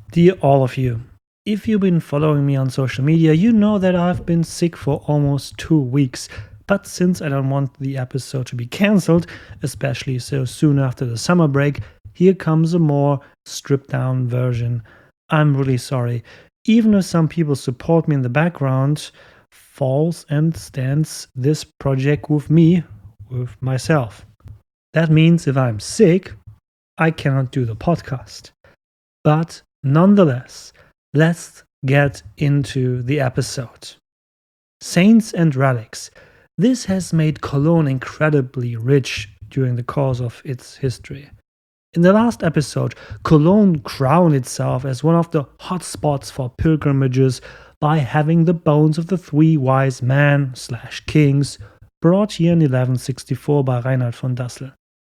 Dear all of you, if you've been following me on social media, you know that I've been sick for almost 2 weeks. But since I don't want the episode to be cancelled, especially so soon after the summer break, here comes a more stripped down version. I'm really sorry. Even if some people support me in the background, falls and stands this project with me, with myself. That means if I'm sick, I cannot do the podcast. But nonetheless, let's get into the episode. Saints and relics. This has made Cologne incredibly rich during the course of its history. In the last episode, Cologne crowned itself as one of the hotspots for pilgrimages by having the bones of the three wise men/kings brought here in 1164 by Reinhard von Dassel.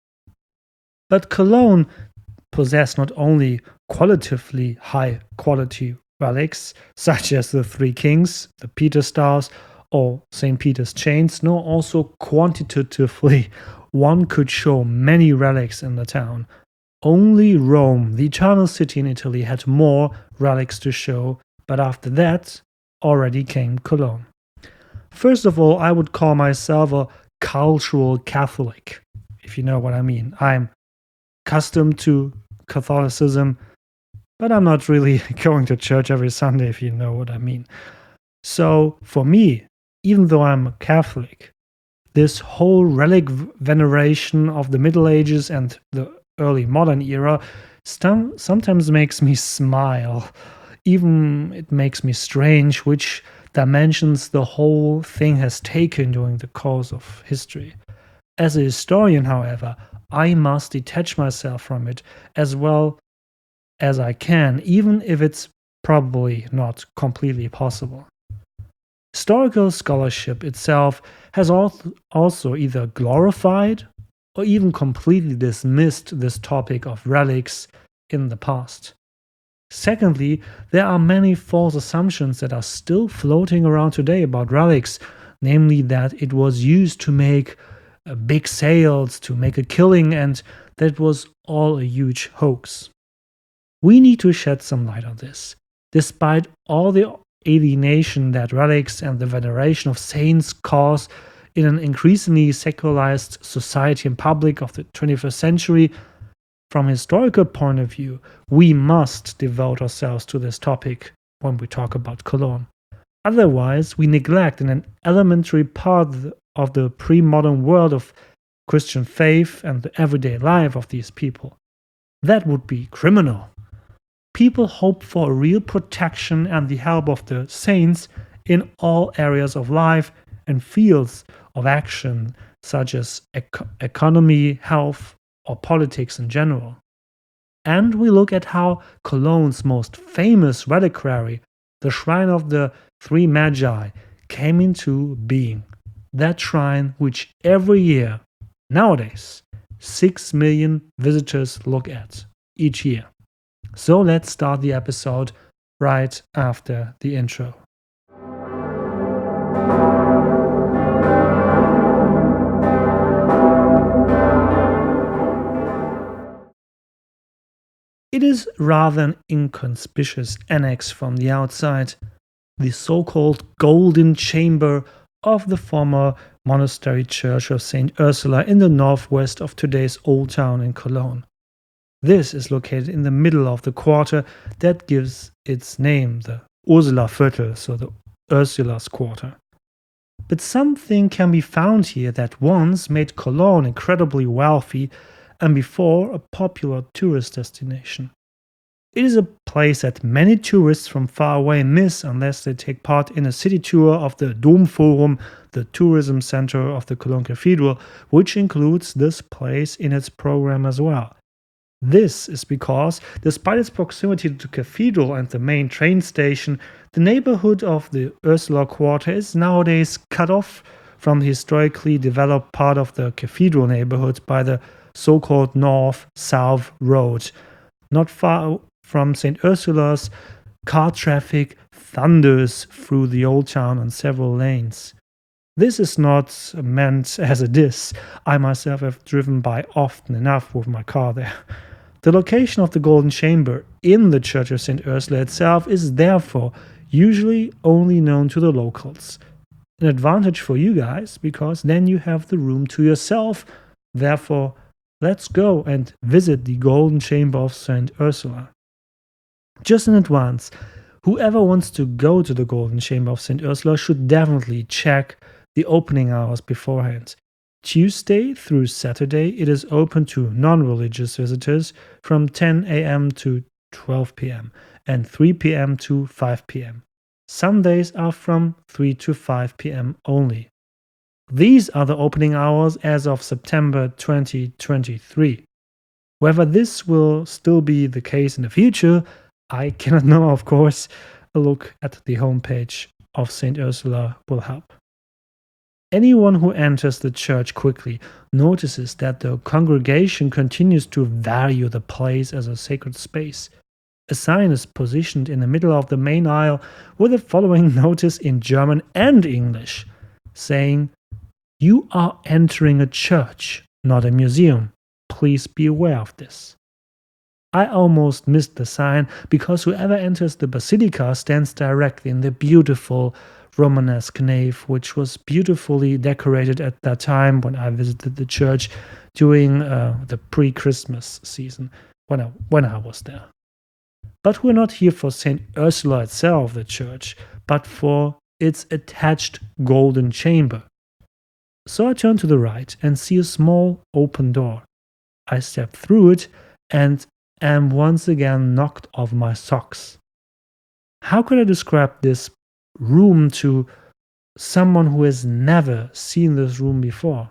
But Cologne possessed not only qualitatively high quality relics, such as the Three Kings, the Peter Stars, or St. Peter's chains, nor also quantitatively one could show many relics in the town. Only Rome, the eternal city in Italy, had more relics to show, but after that already came Cologne. First of all, I would call myself a cultural Catholic, if you know what I mean. I'm accustomed to Catholicism, but I'm not really going to church every Sunday, if you know what I mean. So for me, even though I'm a Catholic, this whole relic veneration of the Middle Ages and the early modern era sometimes makes me smile. Even it makes me strange which dimensions the whole thing has taken during the course of history. As a historian, however, I must detach myself from it as well as I can, even if it's probably not completely possible. Historical scholarship itself has also either glorified or even completely dismissed this topic of relics in the past. Secondly, there are many false assumptions that are still floating around today about relics, namely that it was used to make big sales, to make a killing, and that was all a huge hoax. We need to shed some light on this. Despite all the alienation that relics and the veneration of saints cause in an increasingly secularized society and public of the 21st century, from a historical point of view, we must devote ourselves to this topic when we talk about Cologne. Otherwise, we neglect an elementary part of the pre-modern world of Christian faith and the everyday life of these people. That would be criminal. People hope for a real protection and the help of the saints in all areas of life and fields of action, such as economy, health, or politics in general. And we look at how Cologne's most famous reliquary, the Shrine of the Three Magi, came into being. That shrine which every year, nowadays, 6 million visitors look at each year. So let's start the episode right after the intro. It is rather an inconspicuous annex from the outside, the so-called Golden Chamber of the former monastery church of St. Ursula in the northwest of today's Old Town in Cologne. This is located in the middle of the quarter that gives its name, the Ursula-Viertel, so the Ursula's Quarter. But something can be found here that once made Cologne incredibly wealthy and before a popular tourist destination. It is a place that many tourists from far away miss unless they take part in a city tour of the Domforum, the tourism center of the Cologne Cathedral, which includes this place in its program as well. This is because, despite its proximity to the cathedral and the main train station, the neighborhood of the Ursula Quarter is nowadays cut off from the historically developed part of the cathedral neighborhood by the so-called North-South Road. Not far from St. Ursula's, car traffic thunders through the old town on several lanes. This is not meant as a diss. I myself have driven by often enough with my car there. The location of the Golden Chamber in the Church of St. Ursula itself is therefore usually only known to the locals. An advantage for you guys, because then you have the room to yourself. Therefore, let's go and visit the Golden Chamber of St. Ursula. Just in advance, whoever wants to go to the Golden Chamber of St. Ursula should definitely check the opening hours beforehand. Tuesday through Saturday, it is open to non-religious visitors from 10 a.m. to 12 p.m. and 3 p.m. to 5 p.m. Sundays are from 3 to 5 p.m. only. These are the opening hours as of September 2023. Whether this will still be the case in the future, I cannot know, of course. A look at the homepage of St. Ursula will help. Anyone who enters the church quickly notices that the congregation continues to value the place as a sacred space. A sign is positioned in the middle of the main aisle with the following notice in German and English, saying, "You are entering a church, not a museum. Please be aware of this." I almost missed the sign because whoever enters the basilica stands directly in the beautiful Romanesque nave, which was beautifully decorated at that time when I visited the church during the pre-Christmas season when I was there. But we're not here for St. Ursula itself, the church, but for its attached golden chamber. So I turn to the right and see a small open door. I step through it and am once again knocked off my socks. How could I describe this room to someone who has never seen this room before?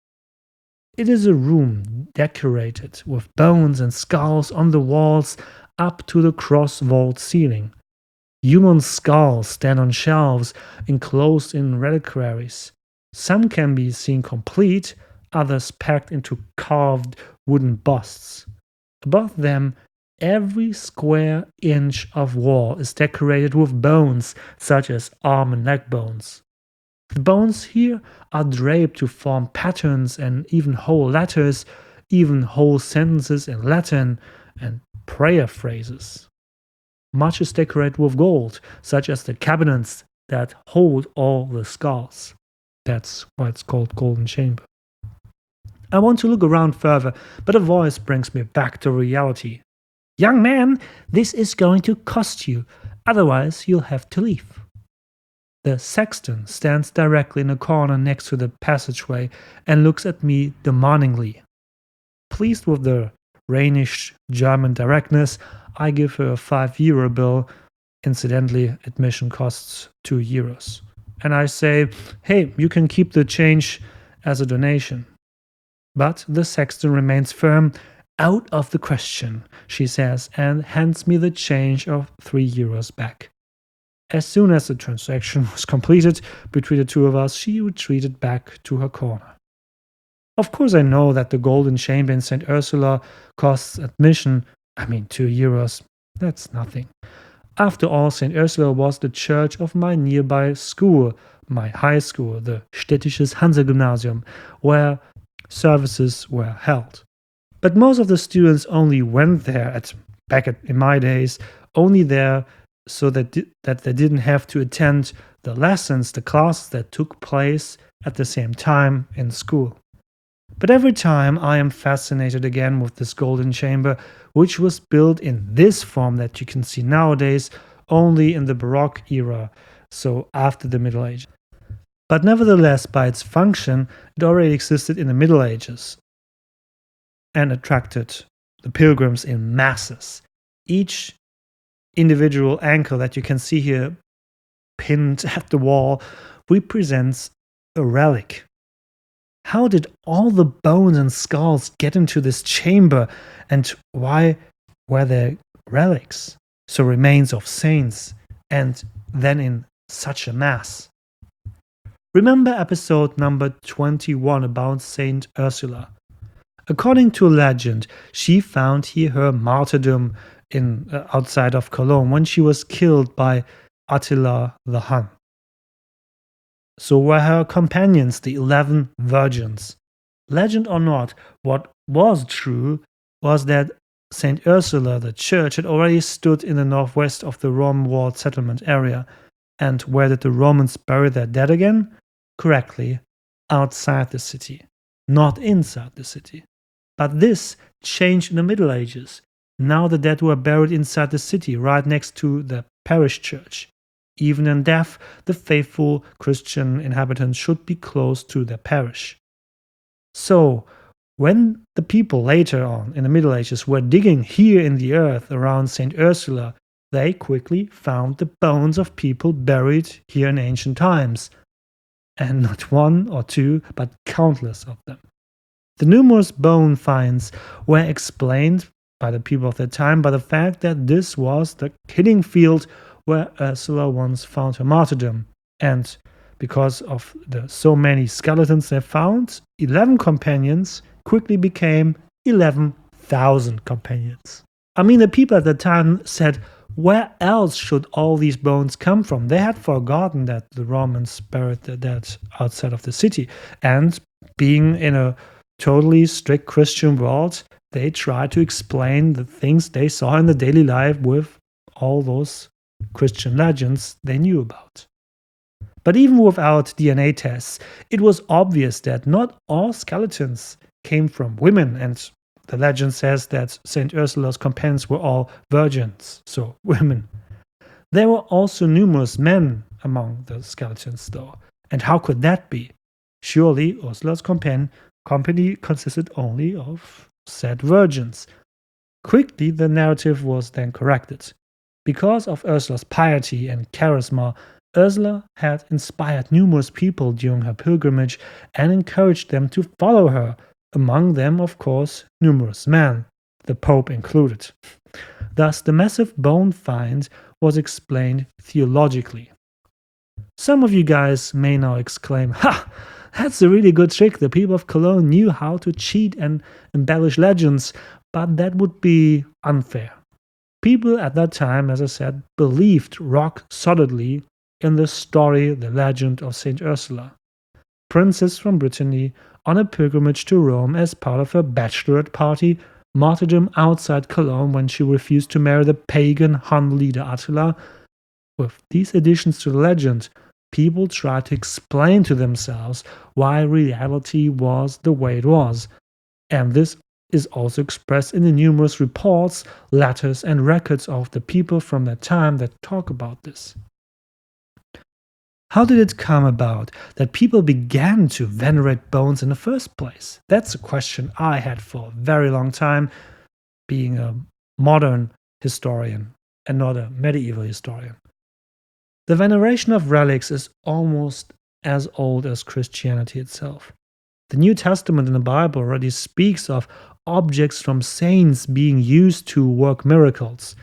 It is a room decorated with bones and skulls on the walls up to the cross-vault ceiling. Human skulls stand on shelves enclosed in reliquaries. Some can be seen complete, others packed into carved wooden busts. Above them, every square inch of wall is decorated with bones, such as arm and leg bones. The bones here are draped to form patterns and even whole letters, even whole sentences in Latin, and prayer phrases. Much is decorated with gold, such as the cabinets that hold all the skulls. That's why it's called Golden Chamber. I want to look around further, but a voice brings me back to reality. "Young man, this is going to cost you, otherwise you'll have to leave." The sexton stands directly in a corner next to the passageway and looks at me demandingly. Pleased with the Rhenish German directness, I give her a €5 bill. Incidentally, admission costs €2. And I say, "Hey, you can keep the change as a donation." But the sexton remains firm. "Out of the question," she says, and hands me the change of €3 back. As soon as the transaction was completed between the two of us, she retreated back to her corner. Of course, I know that the Golden Chamber in St. Ursula costs admission, €2. That's nothing. After all, St. Ursula was the church of my nearby school, my high school, the Städtisches Hansa-Gymnasium, where services were held. But most of the students only went there in my days, only there so that they didn't have to attend the lessons, the classes that took place at the same time in school. But every time I am fascinated again with this Golden Chamber, which was built in this form that you can see nowadays only in the Baroque era, so after the Middle Ages. But nevertheless, by its function, it already existed in the Middle Ages and attracted the pilgrims in masses. Each individual anchor that you can see here pinned at the wall represents a relic. How did all the bones and skulls get into this chamber, and why were there relics, so remains of saints, and then in such a mass? Remember episode number 21 about Saint Ursula. According to legend, she found here her martyrdom outside of Cologne when she was killed by Attila the Hun. So were her companions, the 11 virgins. Legend or not, what was true was that St. Ursula, the church, had already stood in the northwest of the Rome-walled settlement area. And where did the Romans bury their dead again? Correctly, outside the city, not inside the city. But this changed in the Middle Ages. Now the dead were buried inside the city, right next to the parish church. Even in death, the faithful Christian inhabitants should be close to their parish. So, when the people later on in the Middle Ages were digging here in the earth around St. Ursula, they quickly found the bones of people buried here in ancient times. And not one or two, but countless of them. The numerous bone finds were explained by the people of the time by the fact that this was the killing field where Ursula once found her martyrdom. And because of the so many skeletons they found, 11 companions quickly became 11,000 companions. I mean, the people at the time said, where else should all these bones come from? They had forgotten that the Romans buried the dead outside of the city. And being in a totally strict Christian world, they tried to explain the things they saw in the daily life with all those Christian legends they knew about. But even without DNA tests, it was obvious that not all skeletons came from women, and the legend says that St. Ursula's companions were all virgins, so women. There were also numerous men among the skeletons, though. And how could that be? Surely Ursula's company consisted only of said virgins. Quickly, the narrative was then corrected. Because of Ursula's piety and charisma, Ursula had inspired numerous people during her pilgrimage and encouraged them to follow her. Among them, of course, numerous men, the Pope included. Thus, the massive bone find was explained theologically. Some of you guys may now exclaim, "Ha! That's a really good trick. The people of Cologne knew how to cheat and embellish legends," but that would be unfair. People at that time, as I said, believed rock solidly in the story, the legend of St. Ursula, princess from Brittany, on a pilgrimage to Rome as part of her bachelorette party, martyrdom outside Cologne when she refused to marry the pagan Hun leader Attila. With these additions to the legend, people tried to explain to themselves why reality was the way it was. And this is also expressed in the numerous reports, letters, and records of the people from that time that talk about this. How did it come about that people began to venerate bones in the first place? That's a question I had for a very long time, being a modern historian and not a medieval historian. The veneration of relics is almost as old as Christianity itself. The New Testament in the Bible already speaks of objects from saints being used to work miracles.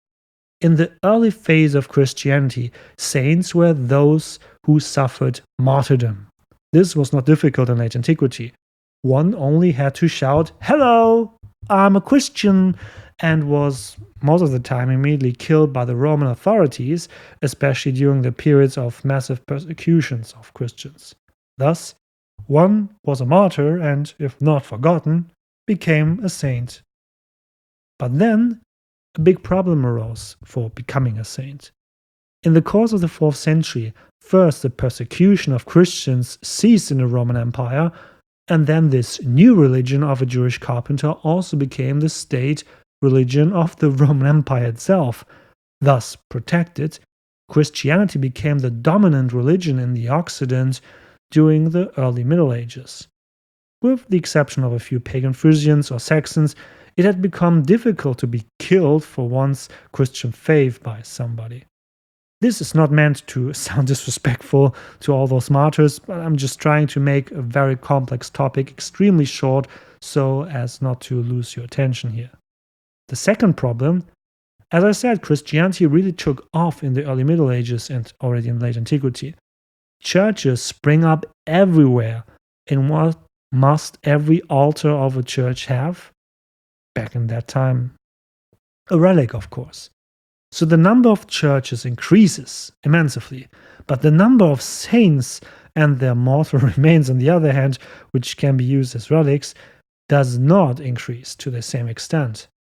In the early phase of Christianity, saints were those who suffered martyrdom. This was not difficult in late antiquity. One only had to shout, "Hello, I'm a Christian," and was most of the time immediately killed by the Roman authorities, especially during the periods of massive persecutions of Christians. Thus, one was a martyr and, if not forgotten, became a saint. But then, a big problem arose for becoming a saint. In the course of the 4th century, first the persecution of Christians ceased in the Roman Empire, and then this new religion of a Jewish carpenter also became the state religion of the Roman Empire itself. Thus protected, Christianity became the dominant religion in the Occident during the early Middle Ages. With the exception of a few pagan Frisians or Saxons, it had become difficult to be killed for one's Christian faith by somebody. This is not meant to sound disrespectful to all those martyrs, but I'm just trying to make a very complex topic extremely short so as not to lose your attention here. The second problem, as I said, Christianity really took off in the early Middle Ages and already in late antiquity. Churches spring up everywhere. And what must every altar of a church have? Back in that time, a relic, of course. So the number of churches increases immensely, but the number of saints and their mortal remains, on the other hand, which can be used as relics, does not increase to the same extent.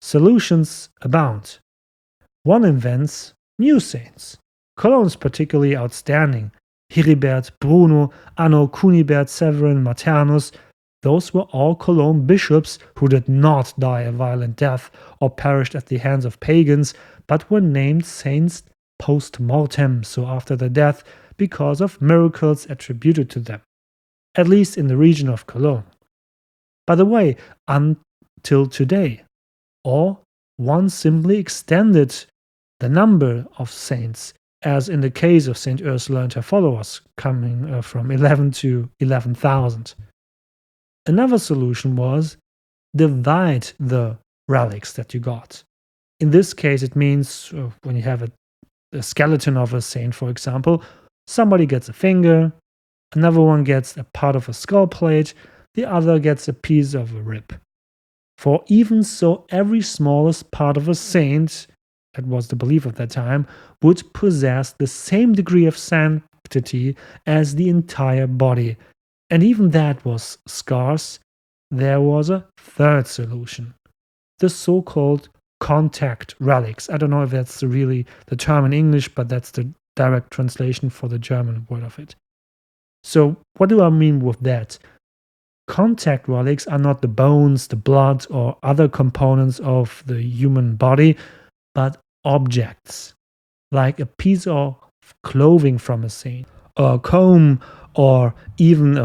Solutions abound. One invents new saints. Cologne's particularly outstanding. Heribert, Bruno, Anno, Cunibert, Severin, Maternus, those were all Cologne bishops who did not die a violent death or perished at the hands of pagans, but were named saints post mortem, so after their death, because of miracles attributed to them, at least in the region of Cologne. By the way, until today, or one simply extended the number of saints, as in the case of Saint Ursula and her followers, coming from 11 to 11,000. Another solution was divide the relics that you got. In this case, it means when you have a skeleton of a saint, for example, somebody gets a finger, another one gets a part of a skull plate, the other gets a piece of a rib. For even so, every smallest part of a saint, that was the belief of that time, would possess the same degree of sanctity as the entire body. And even that was scarce. There was a third solution, the so-called contact relics. I don't know if that's really the term in English, but that's the direct translation for the German word of it. So what do I mean with that? Contact relics are not the bones, the blood, or other components of the human body, but objects, like a piece of clothing from a saint, or a comb, or even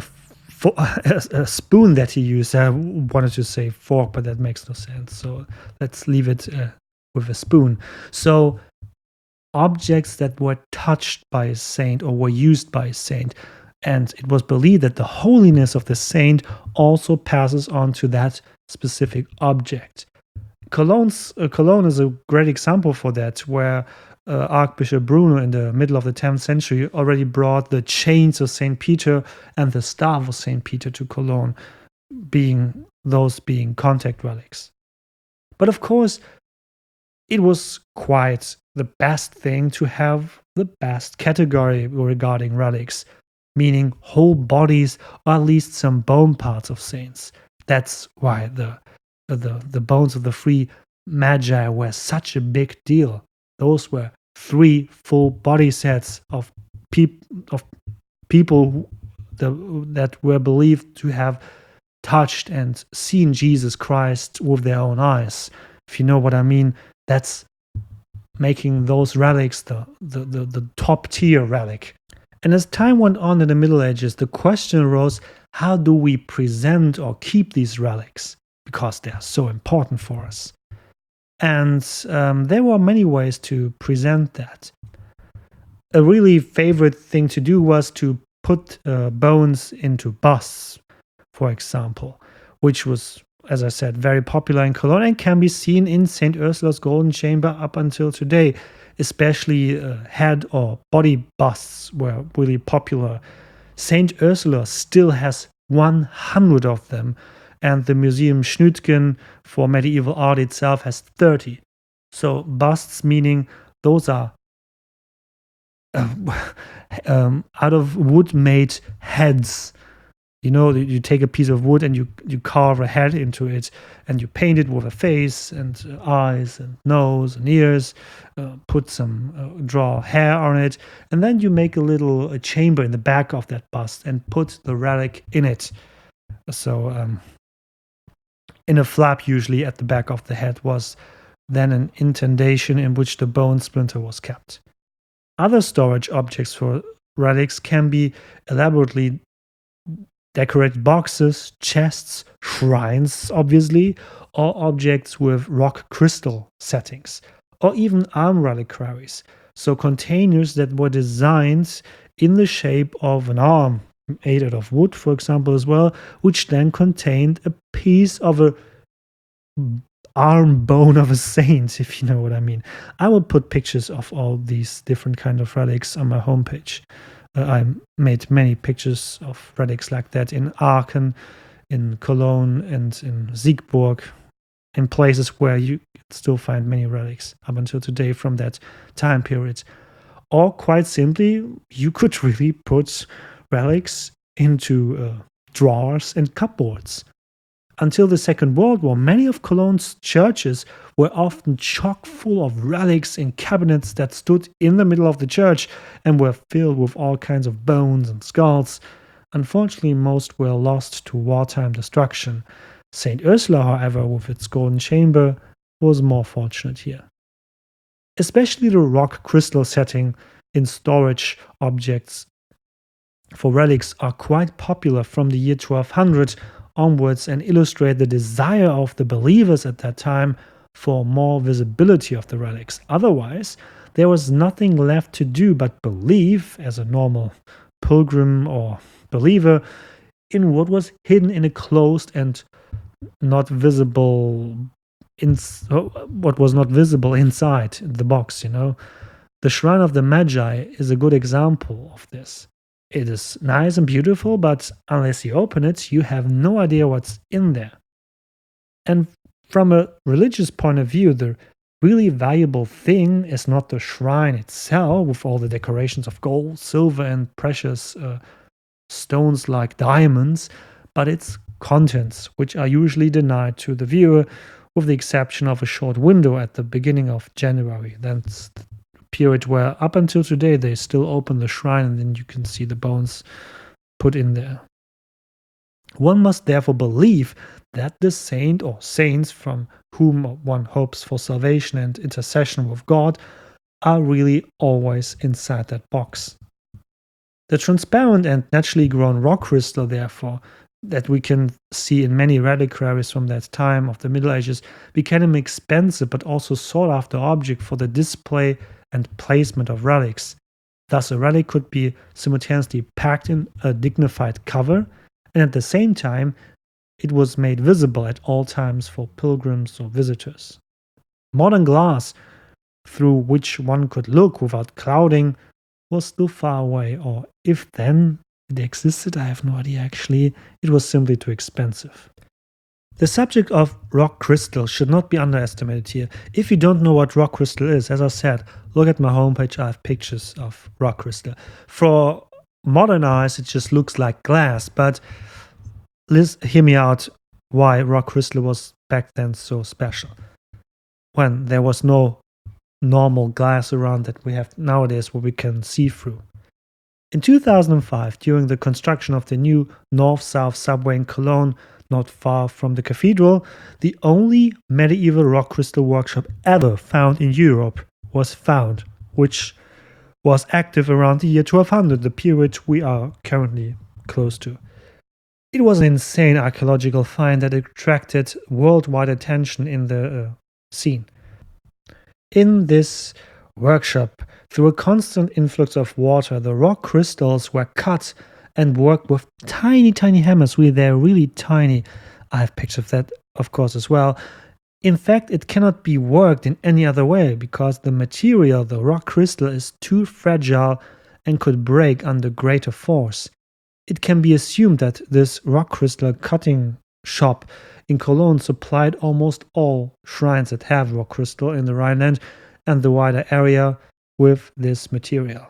a spoon that he used. I wanted to say fork, but that makes no sense. So let's leave it with a spoon. So objects that were touched by a saint or were used by a saint. And it was believed that the holiness of the saint also passes on to that specific object. Cologne is a great example for that, where Archbishop Bruno in the middle of the 10th century already brought the chains of St. Peter and the staff of St. Peter to Cologne, being contact relics. But of course, it was quite the best thing to have the best category regarding relics, meaning whole bodies or at least some bone parts of saints. That's why the bones of the three magi were such a big deal. Those were 3 full body sets of people that were believed to have touched and seen Jesus Christ with their own eyes. If you know what I mean, that's making those relics the top tier relic. And as time went on in the Middle Ages, the question arose, how do we present or keep these relics? Because they are so important for us. And there were many ways to present that. A really favorite thing to do was to put bones into busts, for example, which was, as I said, very popular in Cologne and can be seen in St. Ursula's Golden Chamber up until today. Especially head or body busts were really popular. St. Ursula still has 100 of them, and the Museum Schnütgen for medieval art itself has 30. So busts, meaning those are out of wood made heads. You know, you take a piece of wood and you carve a head into it, and you paint it with a face and eyes and nose and ears, draw hair on it, and then you make a chamber in the back of that bust and put the relic in it. So in a flap usually at the back of the head was then an indentation in which the bone splinter was kept. Other storage objects for relics can be elaborately decorated boxes, chests, shrines, obviously, or objects with rock crystal settings, or even arm reliquaries, so containers that were designed in the shape of an arm, made out of wood, for example, as well, which then contained a piece of a arm bone of a saint, if you know what I mean. I will put pictures of all these different kind of relics on my homepage. I made many pictures of relics like that in Aachen, in Cologne, and in Siegburg, in places where you still find many relics up until today from that time period. Or quite simply, you could really put relics into drawers and cupboards. Until the Second World War, many of Cologne's churches were often chock full of relics in cabinets that stood in the middle of the church and were filled with all kinds of bones and skulls. Unfortunately, most were lost to wartime destruction. St. Ursula, however, with its golden chamber, was more fortunate here. Especially the rock crystal setting in storage objects for relics are quite popular from the year 1200 onwards and illustrate the desire of the believers at that time for more visibility of the relics. Otherwise, there was nothing left to do but believe, as a normal pilgrim or believer, in what was hidden in a closed and not visible what was not visible inside the box, The Shrine of the Magi is a good example of this. It is nice and beautiful, but unless you open it, you have no idea what's in there. And from a religious point of view, the really valuable thing is not the shrine itself with all the decorations of gold, silver, and precious stones like diamonds, but its contents, which are usually denied to the viewer, with the exception of a short window at the beginning of January. That's the period where, up until today, they still open the shrine and then you can see the bones put in there. One must therefore believe that the saint or saints from whom one hopes for salvation and intercession with God are really always inside that box. The transparent and naturally grown rock crystal, therefore, that we can see in many reliquaries from that time of the Middle Ages, became an expensive but also sought after object for the display and placement of relics. Thus, a relic could be simultaneously packed in a dignified cover, and at the same time, it was made visible at all times for pilgrims or visitors. Modern glass, through which one could look without clouding, was still far away, or if then it existed, I have no idea actually, it was simply too expensive. The subject of rock crystal should not be underestimated here. If you don't know what rock crystal is, as I said, look at my homepage, I have pictures of rock crystal. For modern eyes, it just looks like glass, but hear me out why rock crystal was back then so special. When there was no normal glass around that we have nowadays what we can see through. In 2005, during the construction of the new North-South subway in Cologne, not far from the cathedral, the only medieval rock crystal workshop ever found in Europe was found, which was active around the year 1200, the period we are currently close to. It was an insane archaeological find that attracted worldwide attention in the scene. In this workshop, through a constant influx of water, the rock crystals were cut and worked with tiny, tiny hammers. They're really tiny. I have pictures of that, of course, as well. In fact, it cannot be worked in any other way because the material, the rock crystal, is too fragile and could break under greater force. It can be assumed that this rock crystal cutting shop in Cologne supplied almost all shrines that have rock crystal in the Rhineland and the wider area with this material.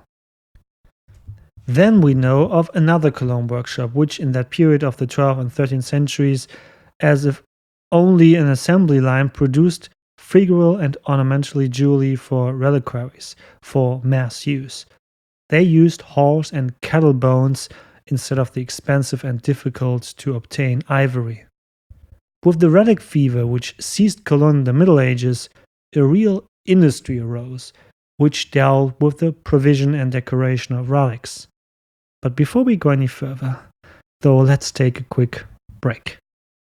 Then we know of another Cologne workshop, which in that period of the 12th and 13th centuries, as if only an assembly line, produced figural and ornamentally jewelry for reliquaries, for mass use. They used horse and cattle bones instead of the expensive and difficult to obtain ivory. With the relic fever which seized Cologne in the Middle Ages, a real industry arose, which dealt with the provision and decoration of relics. But before we go any further, though, let's take a quick break.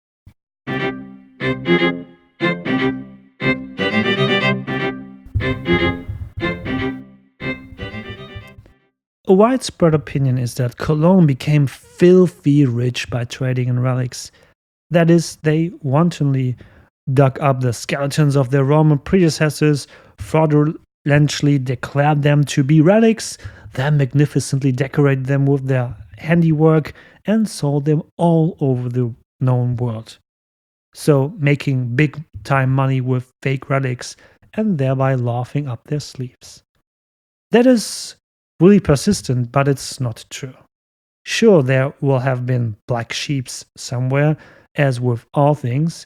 A widespread opinion is that Cologne became filthy rich by trading in relics. That is, they wantonly dug up the skeletons of their Roman predecessors, fraudulently declared them to be relics, then magnificently decorated them with their handiwork and sold them all over the known world. So making big-time money with fake relics and thereby laughing up their sleeves. That is really persistent, but it's not true. Sure, there will have been black sheeps somewhere, as with all things,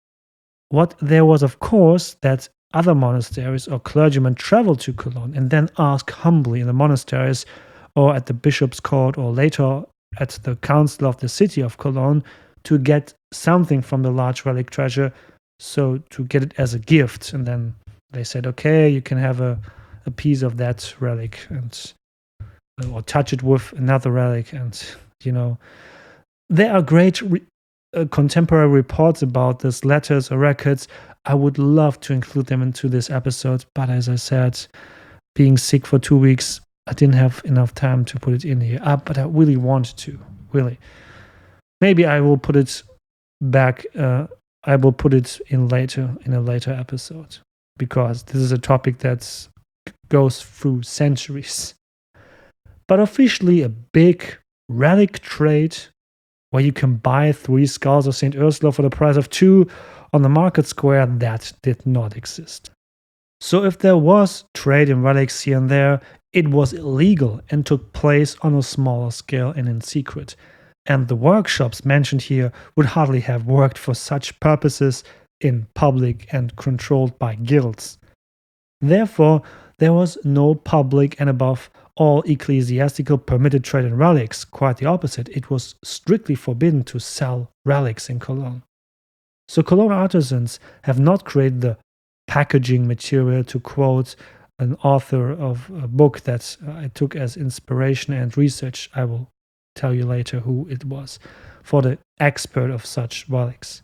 what there was, of course, that other monasteries or clergymen traveled to Cologne and then asked humbly in the monasteries or at the bishop's court or later at the council of the city of Cologne to get something from the large relic treasure, so to get it as a gift. And then they said, okay, you can have a piece of that relic and or touch it with another relic. And, there are great contemporary reports about this, letters or records. I would love to include them into this episode, but as I said, being sick for 2 weeks, I didn't have enough time to put it in here. But I really want to, really. Maybe I will put it back. I will put it in a later episode, because this is a topic that goes through centuries. But officially, a big relic trade where you can buy 3 skulls of St. Ursula for the price of 2 on the market square, that did not exist. So if there was trade in relics here and there, it was illegal and took place on a smaller scale and in secret. And the workshops mentioned here would hardly have worked for such purposes in public and controlled by guilds. Therefore, there was no public and above all ecclesiastical permitted trade in relics. Quite the opposite, it was strictly forbidden to sell relics in Cologne. So Cologne artisans have not created the packaging material, to quote an author of a book that I took as inspiration and research. I will tell you later who it was, for the expert of such relics.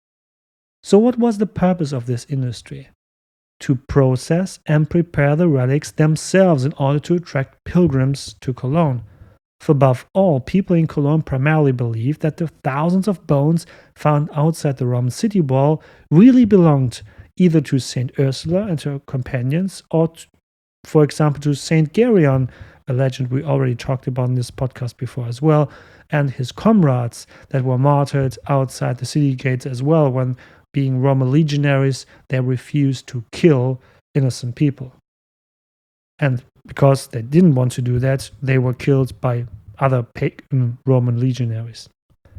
So what was the purpose of this industry? To process and prepare the relics themselves in order to attract pilgrims to Cologne. For above all, people in Cologne primarily believed that the thousands of bones found outside the Roman city wall really belonged either to St. Ursula and her companions, or, for example, to St. Gereon, a legend we already talked about in this podcast before as well, and his comrades that were martyred outside the city gates as well. When being Roman legionaries, they refused to kill innocent people. And because they didn't want to do that, they were killed by other pagan Roman legionaries.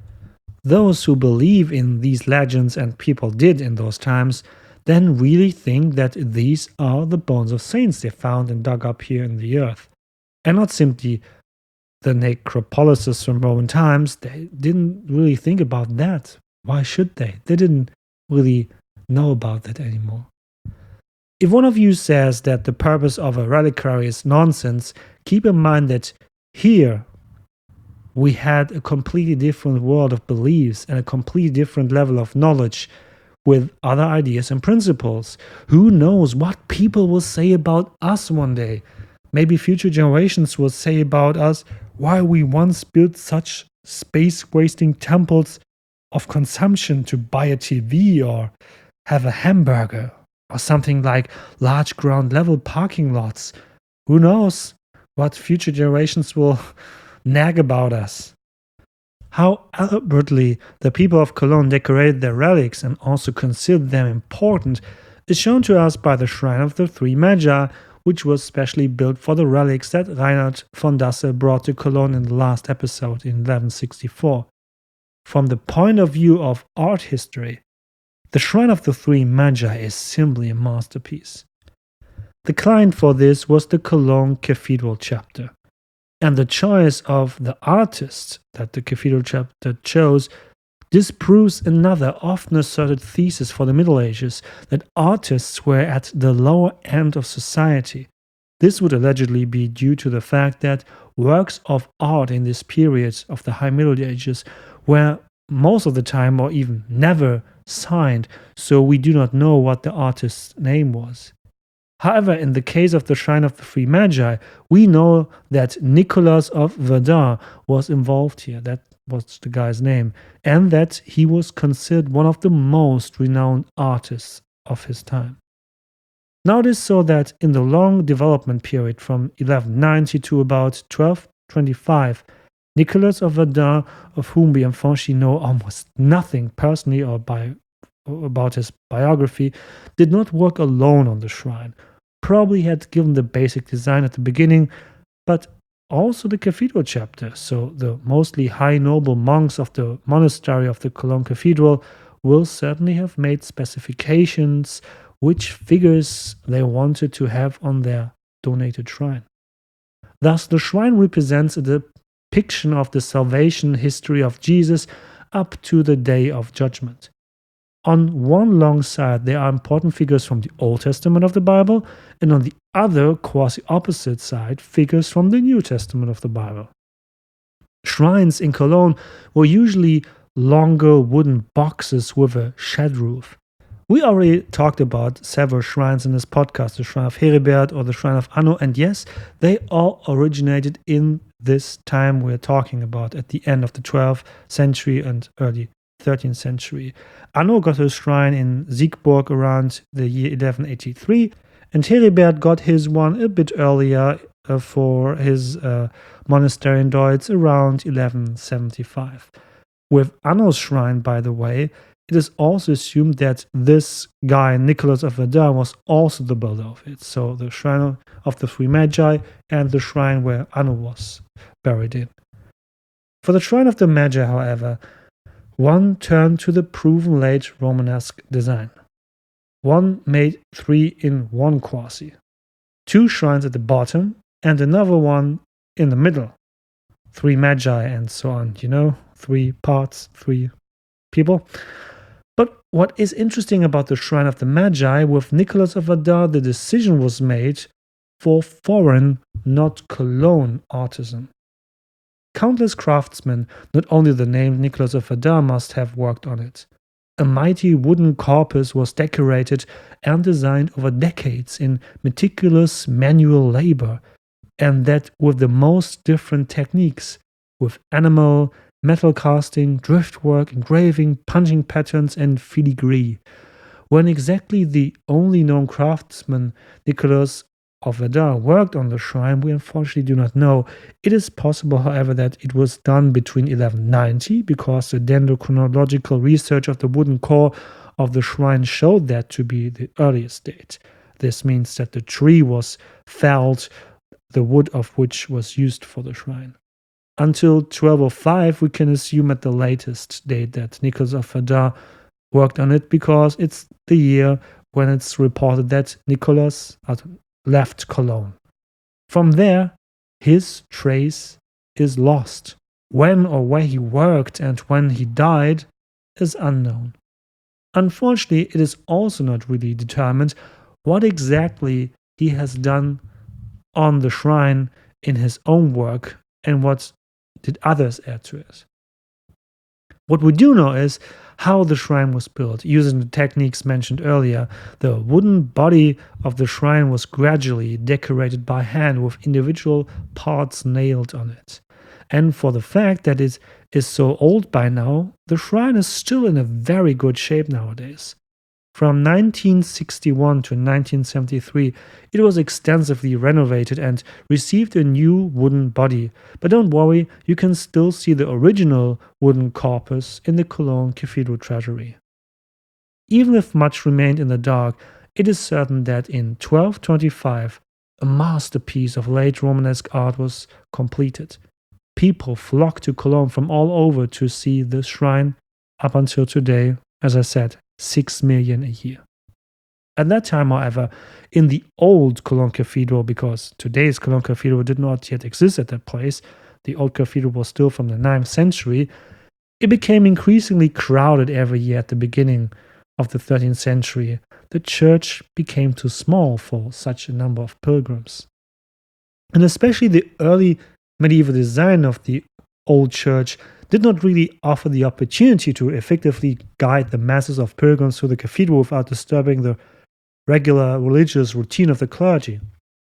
Those who believe in these legends, and people did in those times, then really think that these are the bones of saints they found and dug up here in the earth, and not simply the necropolises from Roman times. They didn't really think about that. Why should they? They didn't really know about that anymore. If one of you says that the purpose of a reliquary is nonsense, keep in mind that here we had a completely different world of beliefs and a completely different level of knowledge with other ideas and principles. Who knows what people will say about us one day? Maybe future generations will say about us why we once built such space-wasting temples of consumption to buy a TV or have a hamburger, or something like large ground level parking lots. Who knows what future generations will nag about us. How elaborately the people of Cologne decorated their relics and also considered them important is shown to us by the Shrine of the Three Magi, which was specially built for the relics that Reinhard von Dassel brought to Cologne in the last episode in 1164. From the point of view of art history, the Shrine of the Three Magi is simply a masterpiece. The client for this was the Cologne Cathedral chapter, and the choice of the artist that the Cathedral chapter chose disproves another often asserted thesis for the Middle Ages, that artists were at the lower end of society. This would allegedly be due to the fact that works of art in this period of the High Middle Ages were most of the time or even never signed, so we do not know what the artist's name was. However, in the case of the Shrine of the Three Magi, we know that Nicolas of Verdun was involved here. That was the guy's name, and that he was considered one of the most renowned artists of his time. Now it is so that in the long development period from 1190 to about 1225, Nicolas of Verdun, of whom we unfortunately know almost nothing personally or about his biography, did not work alone on the shrine. Probably had given the basic design at the beginning, but also the cathedral chapter. So the mostly high noble monks of the monastery of the Cologne Cathedral will certainly have made specifications which figures they wanted to have on their donated shrine. Thus, the shrine represents a depiction of the salvation history of Jesus up to the day of judgment. On one long side, there are important figures from the Old Testament of the Bible, and on the other, quasi opposite side, figures from the New Testament of the Bible. Shrines in Cologne were usually longer wooden boxes with a shed roof. We already talked about several shrines in this podcast, the Shrine of Heribert or the Shrine of Anno, and yes, they all originated in this time we're talking about, at the end of the 12th century and early 13th century. Anno got his shrine in Siegburg around the year 1183, and Heribert got his one a bit earlier for his monastery in Deutz around 1175. With Anno's shrine, by the way, it is also assumed that this guy, Nicholas of Verdun, was also the builder of it. So the shrine of the three magi and the shrine where Anno was buried in. For the shrine of the magi, however, one turned to the proven late Romanesque design. One made 3 in 1 quasi. 2 shrines at the bottom and another one in the middle. 3 magi and so on, 3 parts, 3 people. But what is interesting about the Shrine of the Magi, with Nicholas of Verdun, the decision was made for foreign, not Cologne artisan. Countless craftsmen, not only the named Nicholas of Verdun, must have worked on it. A mighty wooden corpus was decorated and designed over decades in meticulous manual labor, and that with the most different techniques, with animal, metal casting, driftwork, engraving, punching patterns, and filigree. When exactly the only known craftsman, Nicholas of Verdun, worked on the shrine, we unfortunately do not know. It is possible, however, that it was done between 1190, because the dendrochronological research of the wooden core of the shrine showed that to be the earliest date. This means that the tree was felled, the wood of which was used for the shrine. Until 1205, we can assume at the latest date that Nicholas of Verdun worked on it, because it's the year when it's reported that Nicholas left Cologne. From there, his trace is lost. When or where he worked and when he died is unknown. Unfortunately, it is also not really determined what exactly he has done on the shrine in his own work and what did others add to it. What we do know is how the shrine was built. Using the techniques mentioned earlier, the wooden body of the shrine was gradually decorated by hand with individual parts nailed on it. And for the fact that it is so old by now, the shrine is still in a very good shape nowadays. From 1961 to 1973, it was extensively renovated and received a new wooden body. But don't worry, you can still see the original wooden corpus in the Cologne Cathedral treasury. Even if much remained in the dark, it is certain that in 1225, a masterpiece of late Romanesque art was completed. People flocked to Cologne from all over to see this shrine. Up until today, as I said, 6 million a year. At that time, however, in the old Cologne Cathedral, because today's Cologne Cathedral did not yet exist at that place, the old cathedral was still from the 9th century, it became increasingly crowded every year at the beginning of the 13th century. The church became too small for such a number of pilgrims. And especially the early medieval design of the old church did not really offer the opportunity to effectively guide the masses of pilgrims through the cathedral without disturbing the regular religious routine of the clergy.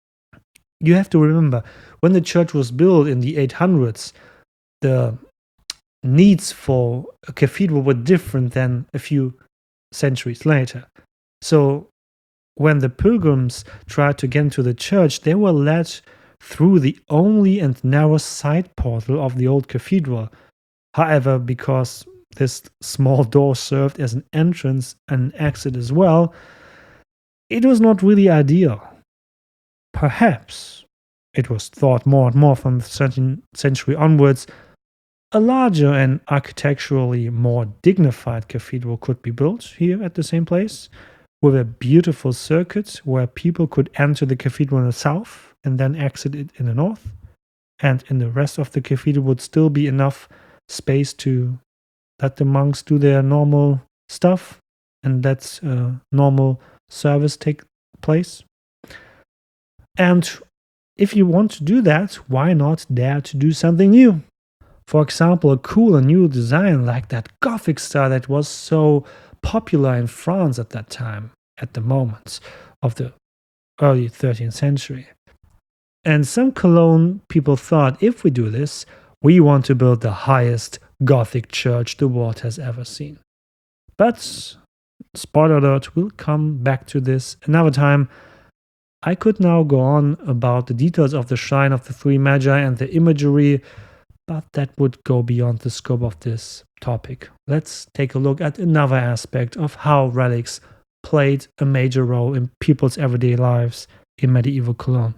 You have to remember, when the church was built in the 800s, the needs for a cathedral were different than a few centuries later. So when the pilgrims tried to get into the church, they were led through the only and narrow side portal of the old cathedral. However, because this small door served as an entrance and an exit as well, it was not really ideal. Perhaps it was thought more and more from the 13th century onwards, a larger and architecturally more dignified cathedral could be built here at the same place, with a beautiful circuit where people could enter the cathedral in the south and then exit it in the north. And in the rest of the cathedral would still be enough space to let the monks do their normal stuff and let normal service take place. And if you want to do that, why not dare to do something new? For example, a cool and new design like that Gothic style that was so popular in France at that time, at the moment of the early 13th century. And some Cologne people thought, if we do this, we want to build the highest Gothic church the world has ever seen. But, spoiler alert, we'll come back to this another time. I could now go on about the details of the Shrine of the Three Magi and the imagery, but that would go beyond the scope of this topic. Let's take a look at another aspect of how relics played a major role in people's everyday lives in medieval Cologne.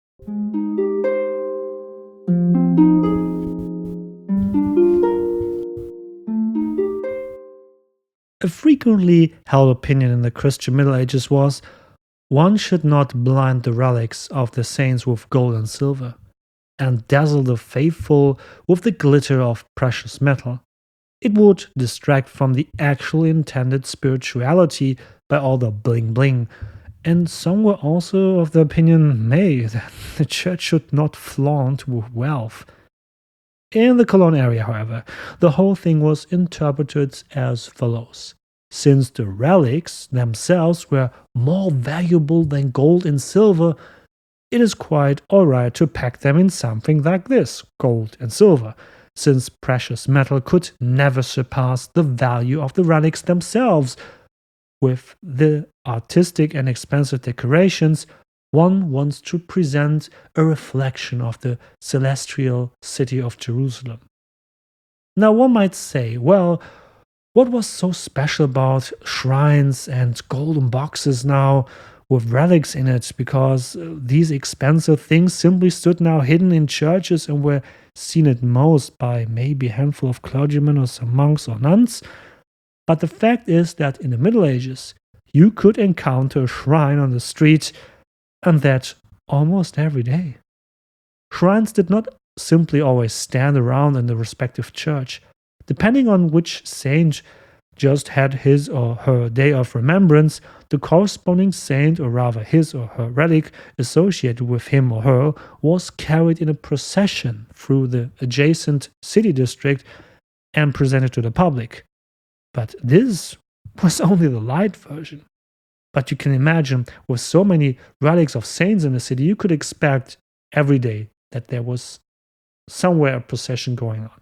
A frequently held opinion in the Christian Middle Ages was one should not blind the relics of the saints with gold and silver, and dazzle the faithful with the glitter of precious metal. It would distract from the actual intended spirituality by all the bling bling, and some were also of the opinion that the church should not flaunt with wealth. In the Cologne area, however, the whole thing was interpreted as follows. Since the relics themselves were more valuable than gold and silver, it is quite alright to pack them in something like this, gold and silver, since precious metal could never surpass the value of the relics themselves. With the artistic and expensive decorations, one wants to present a reflection of the celestial city of Jerusalem. Now, one might say, well, what was so special about shrines and golden boxes now with relics in it? Because these expensive things simply stood now hidden in churches and were seen at most by maybe a handful of clergymen or some monks or nuns. But the fact is that in the Middle Ages, you could encounter a shrine on the street, and that almost every day. Shrines did not simply always stand around in the respective church. Depending on which saint just had his or her day of remembrance, the corresponding saint, or rather his or her relic associated with him or her, was carried in a procession through the adjacent city district and presented to the public. But this was only the light version. But you can imagine, with so many relics of saints in the city, you could expect every day that there was somewhere a procession going on.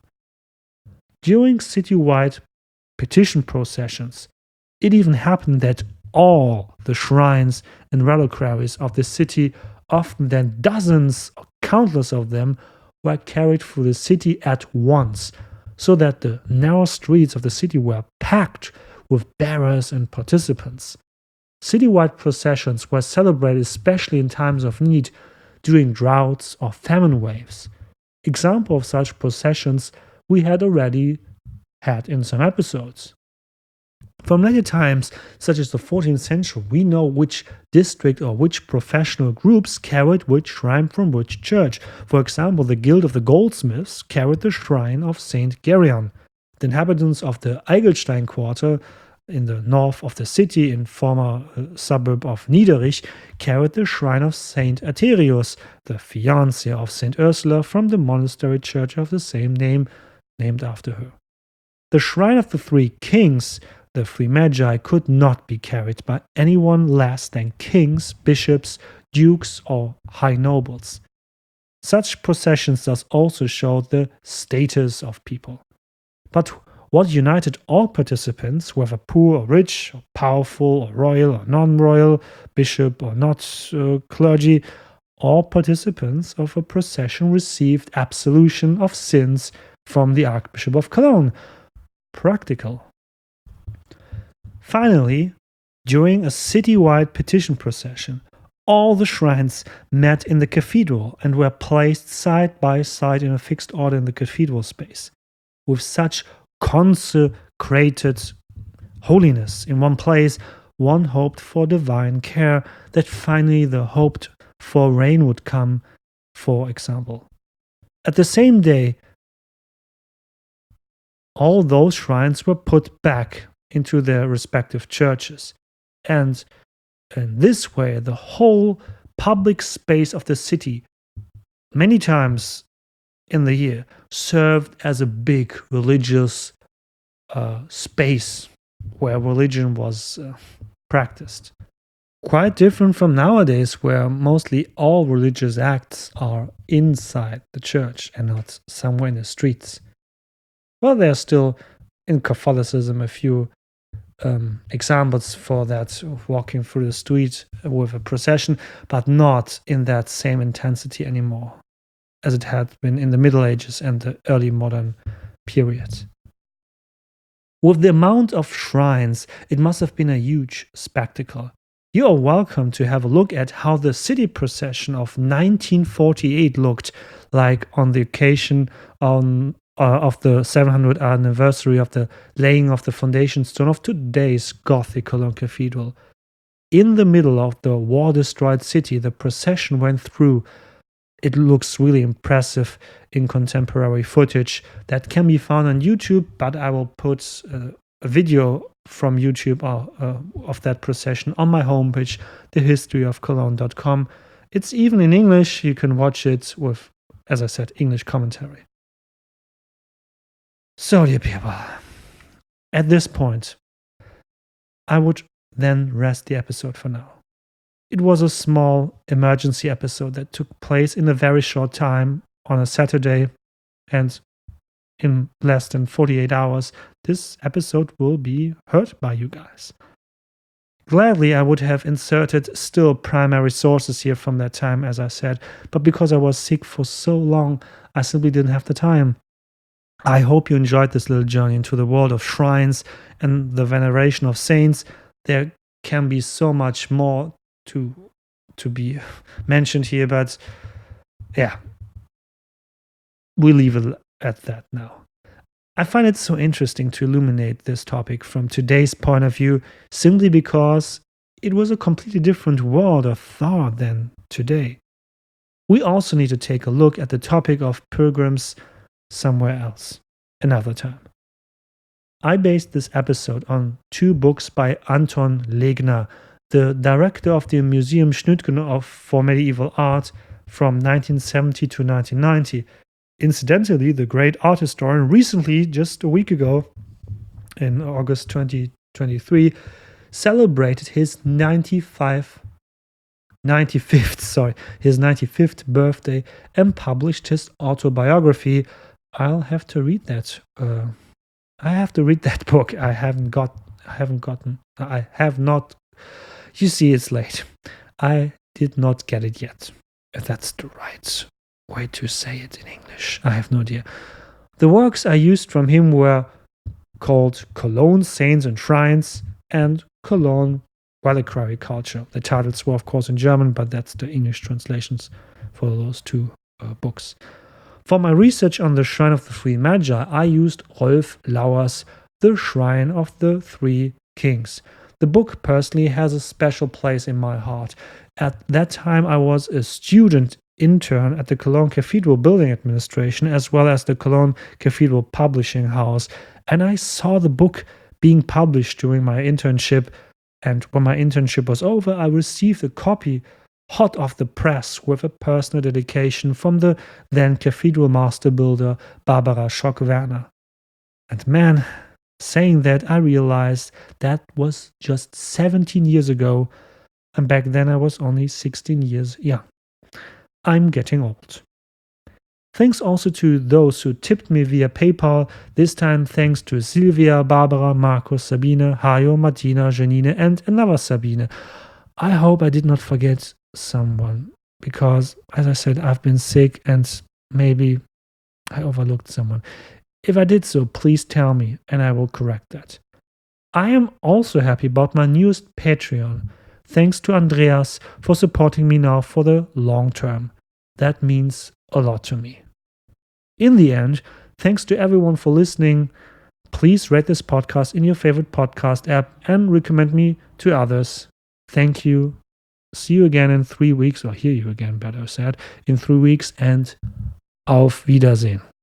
During citywide petition processions, it even happened that all the shrines and reliquaries of the city, often then dozens or countless of them, were carried through the city at once, so that the narrow streets of the city were packed with bearers and participants. Citywide processions were celebrated especially in times of need, during droughts or famine waves. Example of such processions we had already had in some episodes. From later times, such as the 14th century, we know which district or which professional groups carried which shrine from which church. For example, the Guild of the Goldsmiths carried the shrine of Saint Gereon. The inhabitants of the Eigelstein quarter in the north of the city, in former suburb of Niederich, carried the shrine of Saint Aetherius, the fiancé of Saint Ursula, from the monastery church of the same name, named after her. The shrine of the Three Kings, the Three Magi, could not be carried by anyone less than kings, bishops, dukes, or high nobles. Such processions thus also showed the status of people. But what united all participants, whether poor or rich, or powerful or royal or non-royal, bishop or not clergy, all participants of a procession received absolution of sins from the Archbishop of Cologne. Practical. Finally, during a citywide petition procession, All the shrines met in the cathedral and were placed side by side in a fixed order in the cathedral space. With such consecrated holiness in one place, one hoped for divine care, that finally the hoped for rain would come, for example. At the same day, all those shrines were put back into their respective churches. And in this way, the whole public space of the city, many times in the year, served as a big religious space where religion was practiced. Quite different from nowadays, where mostly all religious acts are inside the church and not somewhere in the streets. Well, there's still in Catholicism a few examples for that, walking through the street with a procession, but not in that same intensity anymore as it had been in the Middle Ages and the early modern period. With the amount of shrines, it must have been a huge spectacle. You are welcome to have a look at how the city procession of 1948 looked like on the occasion of the 700th anniversary of the laying of the foundation stone of today's Gothic Cologne Cathedral. In the middle of the war-destroyed city, the procession went through. It looks really impressive in contemporary footage that can be found on YouTube, but I will put a video from YouTube of that procession on my homepage, thehistoryofcologne.com. It's even in English. You can watch it with, as I said, English commentary. So, dear people, at this point, I would then rest the episode for now. It was a small emergency episode that took place in a very short time on a Saturday, and in less than 48 hours, this episode will be heard by you guys. Gladly, I would have inserted still primary sources here from that time, as I said, but because I was sick for so long, I simply didn't have the time. I hope you enjoyed this little journey into the world of shrines and the veneration of saints. There can be so much more to be mentioned here, but yeah, we leave it at that now. I find it so interesting to illuminate this topic from today's point of view, simply because it was a completely different world of thought than today. We also need to take a look at the topic of pilgrims somewhere else, another time. I based this episode on 2 books by Anton Legner, the director of the Museum Schnütgen for Medieval Art from 1970 to 1990. Incidentally, the great art historian recently, just a week ago, in August 2023, celebrated his 95th birthday and published his autobiography. I'll have to read that. I have to read that book. I have not. You see, it's late. I did not get it yet. If that's the right way to say it in English, I have no idea. The works I used from him were called Cologne Saints and Shrines and Cologne Reliquary Culture. The titles were, of course, in German, but that's the English translations for those 2 books. For my research on the Shrine of the Three Magi, I used Rolf Lauer's The Shrine of the Three Kings. The book personally has a special place in my heart. At that time, I was a student intern at the Cologne Cathedral Building Administration, as well as the Cologne Cathedral Publishing House, and I saw the book being published during my internship. And when my internship was over, I received a copy hot off the press with a personal dedication from the then cathedral master builder Barbara Schock-Werner. And man, saying that, I realized that was just 17 years ago, and back then I was only 16 years young. I'm getting old. Thanks also to those who tipped me via PayPal, this time thanks to Silvia, Barbara, Markus, Sabine, Hajo, Martina, Janine, and another Sabine. I hope I did not forget someone, because, as I said, I've been sick and maybe I overlooked someone. If I did so, please tell me and I will correct that. I am also happy about my newest Patreon. thanks to Andreas for supporting me now for the long term. That means a lot to me. In the end, thanks to everyone for listening. Please rate this podcast in your favorite podcast app and recommend me to others. Thank you. See you again in 3 weeks, or hear you again, better said, in 3 weeks, and auf Wiedersehen.